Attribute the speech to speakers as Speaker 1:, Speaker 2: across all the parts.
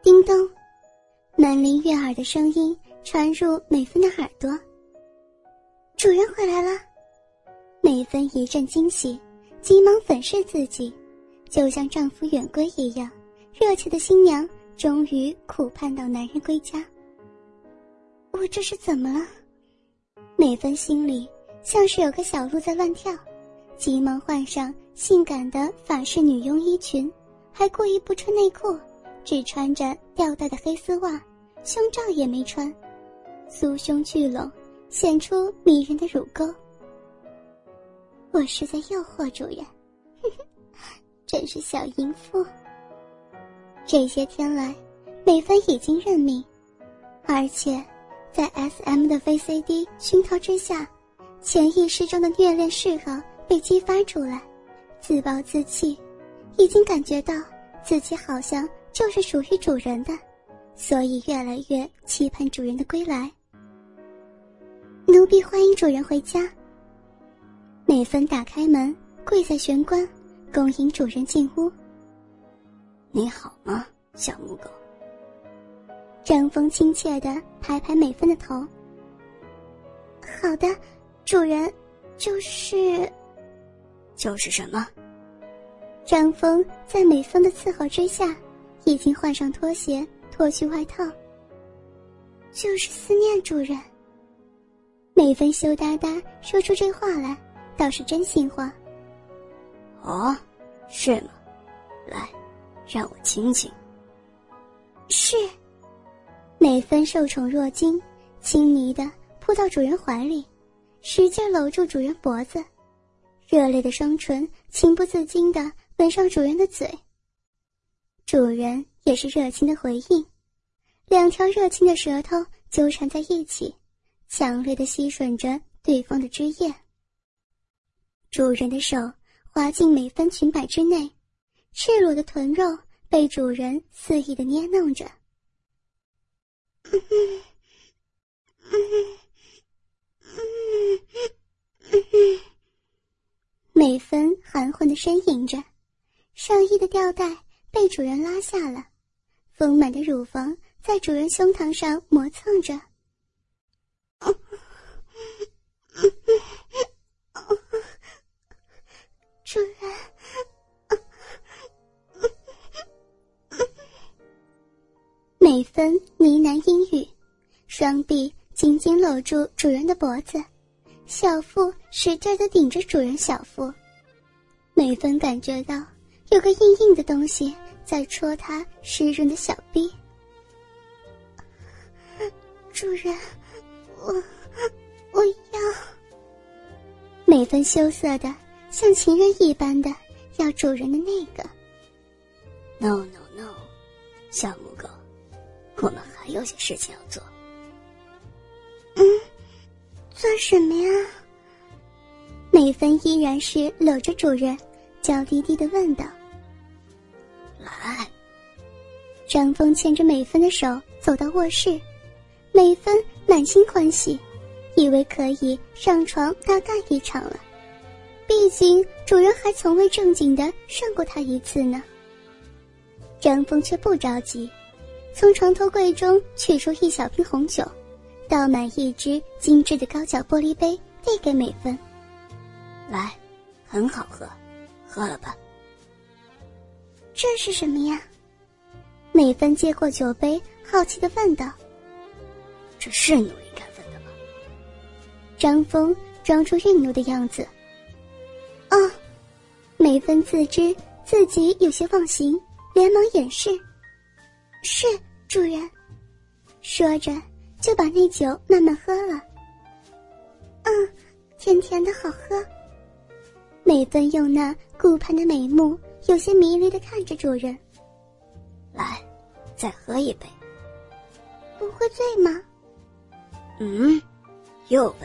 Speaker 1: 叮咚，门铃悦耳的声音传入美芬的耳朵。主人回来了。美芬一阵惊喜，急忙粉饰自己，就像丈夫远归一样，热切的新娘终于苦盼到男人归家。我这是怎么了？美芬心里像是有个小鹿在乱跳，急忙换上性感的法式女佣衣裙，还故意不穿内裤，只穿着吊带的黑丝袜，胸罩也没穿，酥胸聚拢，显出迷人的乳沟。我是在诱惑主人，呵呵，真是小淫妇。这些天来，美芬已经认命，而且在 SM 的 VCD 熏陶之下，潜意识中的虐恋嗜好被激发出来，自暴自弃，已经感觉到自己好像就是属于主人的，所以越来越期盼主人的归来。奴婢欢迎主人回家。美芬打开门，跪在玄关，恭迎主人进屋。
Speaker 2: 你好吗，小母狗？
Speaker 1: 张峰亲切地拍拍美芬的头。好的，主人，就是
Speaker 2: 什么？
Speaker 1: 张峰在美芬的伺候之下，已经换上拖鞋，脱去外套。就是思念主人。美芬羞答答说出这话来，倒是真心话。
Speaker 2: 哦，是吗？来，让我亲亲。
Speaker 1: 是。美芬受宠若惊，亲昵地扑到主人怀里，使劲搂住主人脖子，热烈的双唇情不自禁地吻上主人的嘴。主人也是热情的回应，两条热情的舌头纠缠在一起，强烈地吸吮着对方的汁液。主人的手滑进美芬裙摆之内，赤裸的臀肉被主人肆意地捏弄着。美芬含混地呻吟着，上衣的吊带被主人拉下了，丰满的乳房在主人胸膛上磨蹭着。主人，美芬呢喃嘤语，双臂紧紧搂住主人的脖子，小腹使劲地顶着主人小腹。美芬感觉到有个硬硬的东西在戳她湿润的小臂。主人，我要。美芬羞涩的像情人一般的要主人的那个。
Speaker 2: No， 小母狗，我们还有些事情要做。
Speaker 1: 做什么呀？美芬依然是搂着主人，娇滴滴地问道。
Speaker 2: 来。
Speaker 1: 张峰牵着美芬的手走到卧室，美芬满心欢喜，以为可以上床大干一场了，毕竟主人还从未正经地上过她一次呢。张峰却不着急，从床头柜中取出一小瓶红酒，倒满一只精致的高脚玻璃杯，递给美芬。
Speaker 2: 来，很好喝，喝了吧。
Speaker 1: 这是什么呀？美芬接过酒杯，好奇地问道。
Speaker 2: 这是努力干粉的吗？
Speaker 1: 张峰装出愠怒的样子。哦，美芬自知自己有些忘形，连忙掩饰。是，主人。说着就把那酒慢慢喝了。甜甜的好喝。美芬用那顾盼的美目有些迷离地看着主人。
Speaker 2: 来，再喝一杯。
Speaker 1: 不会醉吗？
Speaker 2: 又问。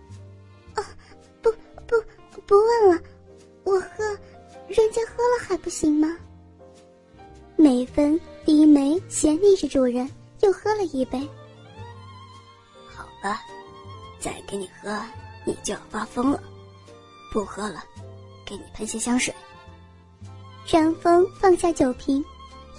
Speaker 1: 不问了，我喝，人家喝了还不行吗？美芬低眉斜睨着主人，又喝了一杯。
Speaker 2: 好吧，再给你喝，你就要发疯了。不喝了，给你喷些香水。
Speaker 1: 张峰放下酒瓶，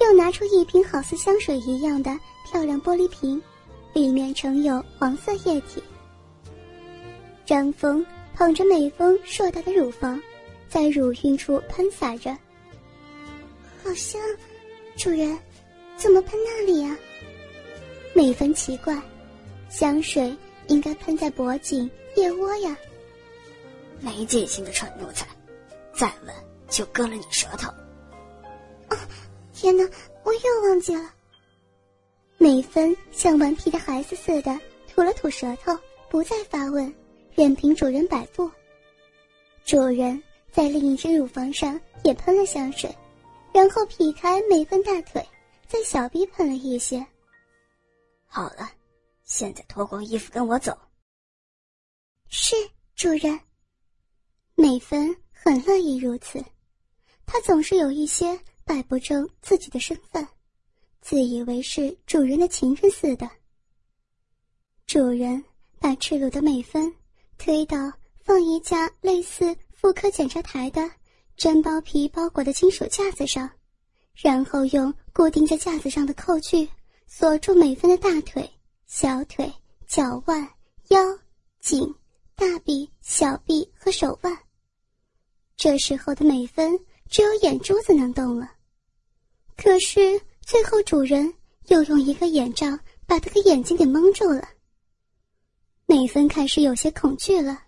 Speaker 1: 又拿出一瓶好似香水一样的漂亮玻璃瓶，里面盛有黄色液体。张峰捧着美芬硕大的乳房，在乳晕处喷洒着。好香，主人，怎么喷那里啊？美芬奇怪，香水应该喷在脖颈、腋窝呀。
Speaker 2: 没记性的蠢奴才，再闻就割了你舌头。
Speaker 1: 啊，天哪，我又忘记了。美芬像顽皮的孩子似的吐了吐舌头，不再发问，任凭主人摆布。主人在另一只乳房上也喷了香水，然后劈开美芬大腿，在小臂喷了一些。
Speaker 2: 好了，现在脱光衣服跟我走。
Speaker 1: 是，主人。美芬很乐意如此，她总是有一些摆不正自己的身份，自以为是主人的情人似的。主人把赤裸的美芬推到放一架类似妇科检查台的真包皮包裹的金属架子上，然后用固定在架子上的扣具锁住美芬的大腿、小腿、脚腕、腰、颈、大臂、小臂和手腕。这时候的美芬只有眼珠子能动了，可是最后主人又用一个眼罩把她的眼睛给蒙住了。美芬开始有些恐惧了，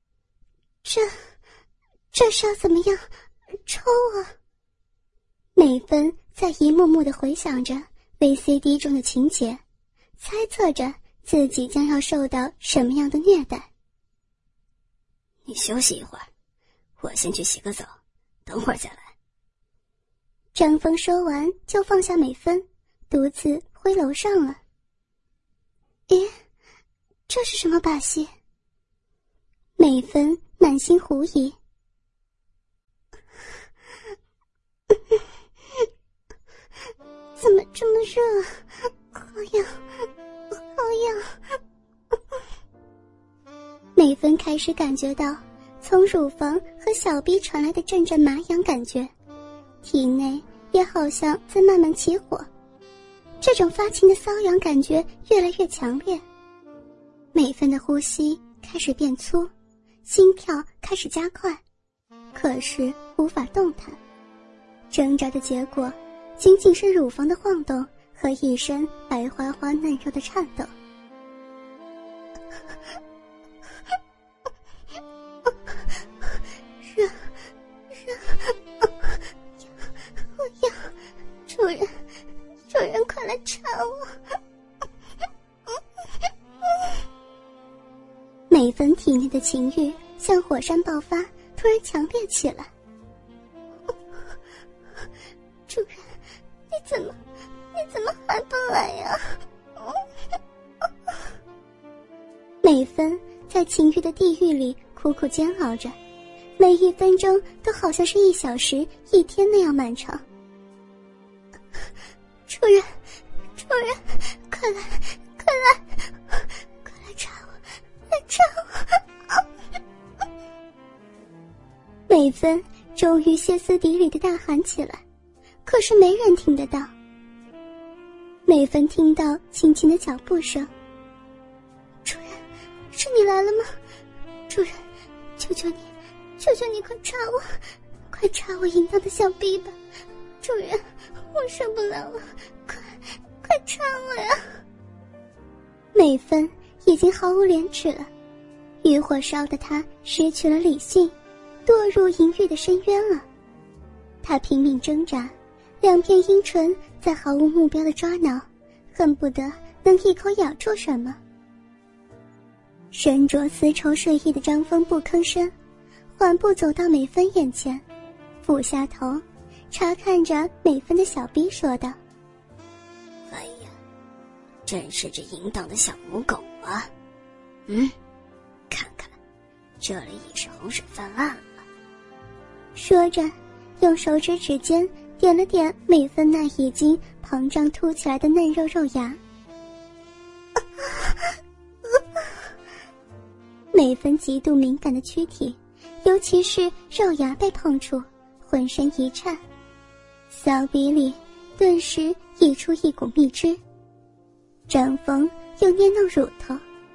Speaker 1: 这是要怎么样抽啊？美芬在一幕幕地回想着 VCD 中的情节，猜测着自己将要受到什么样的虐待。
Speaker 2: 你休息一会儿，我先去洗个澡，等会儿再来。
Speaker 1: 张峰说完就放下美芬，独自回楼上了。咦，这是什么把戏？美芬满心狐疑。怎么这么热？好痒，好痒。美芬开始感觉到从乳房和小臂传来的阵阵麻痒感觉，体内也好像在慢慢起火。这种发情的瘙痒感觉越来越强烈，美芬的呼吸开始变粗，心跳开始加快，可是无法动弹。挣扎的结果仅仅是乳房的晃动和一身白花花嫩肉的颤抖。热，我要，主人快来插我。美芬体内的情欲像火山爆发，突然强烈起来。主人，你怎么还不来呀？美芬在情欲的地狱里苦苦煎熬着，每一分钟都好像是1小时、1天那样漫长。主人，快来插我，来插我！美芬终于歇斯底里的大喊起来，可是没人听得到。美芬听到轻轻的脚步声。主人，是你来了吗？主人，求求你快插我淫荡的小臂吧！主人，我受不了了，快插我呀！美芬已经毫无廉耻了，欲火烧得她失去了理性，堕入淫欲的深渊了。她拼命挣扎，两片阴唇在毫无目标的抓挠，恨不得能一口咬住什么。身着丝绸睡衣的张峰不吭声，缓步走到美芬眼前，俯下头查看着美芬的小臂，说道：
Speaker 2: 哎呀，真是只淫荡的小母狗啊！看看，这里也是洪水泛滥了。
Speaker 1: 说着用手指指尖点了点美芬那已经膨胀凸起来的嫩肉肉芽。美芬极度敏感的躯体，尤其是肉芽被碰触，浑身一颤，小鼻里顿时溢出一股蜜汁。张峰又捏弄乳头，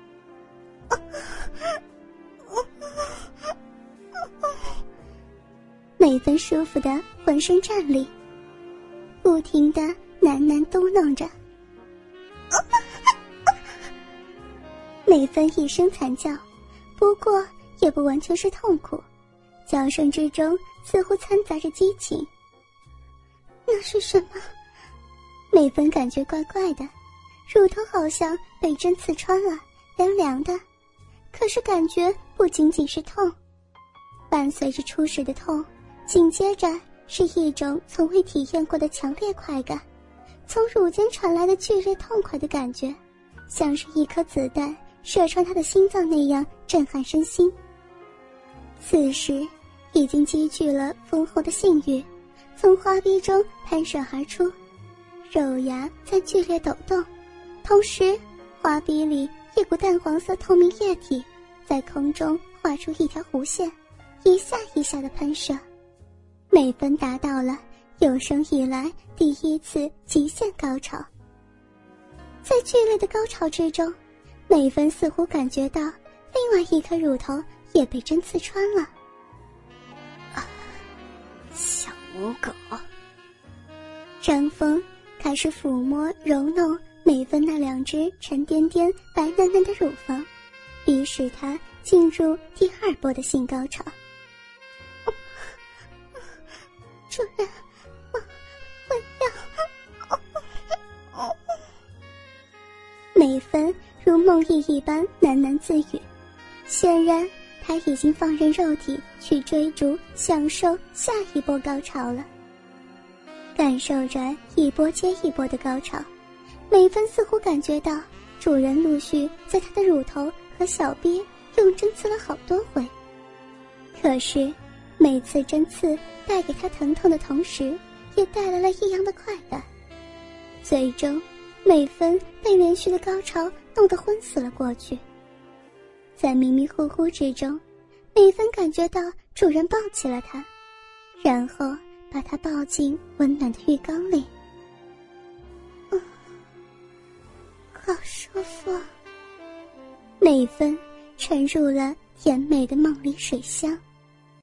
Speaker 1: 美芬舒服的浑身站立，不停的喃喃嘟囔着。美芬一声惨叫，不过也不完全是痛苦，叫声之中似乎掺杂着激情。那是什么？美芬感觉怪怪的，乳头好像被针刺穿了，凉凉的，可是感觉不仅仅是痛，伴随着初始的痛，紧接着是一种从未体验过的强烈快感，从乳尖传来的剧烈痛快的感觉，像是一颗子弹射穿他的心脏那样震撼身心。此时已经积聚了丰厚的性欲，从花臂中喷射而出，肉芽在剧烈抖动，同时花臂里一股淡黄色透明液体在空中画出一条弧线，一下一下的喷射。美芬达到了有生以来第一次极限高潮。在剧烈的高潮之中，美芬似乎感觉到另外一颗乳头也被针刺穿了。
Speaker 2: 小母狗。
Speaker 1: 张峰开始抚摸揉弄美芬那两只沉甸甸白嫩嫩的乳房，逼使她进入第二波的性高潮。主人，我要。美芬如梦呓一般喃喃自语，显然她已经放任肉体去追逐享受下一波高潮了。感受着一波接一波的高潮，美芬似乎感觉到主人陆续在她的乳头和小臂用针刺了好多回，可是每次针刺带给她疼痛的同时，也带来了异样的快感。最终美芬被连续的高潮弄得昏死了过去。在迷迷糊糊之中，美芬感觉到主人抱起了她，然后把她抱进温暖的浴缸里。好舒服啊！美芬沉入了甜美的梦里水乡。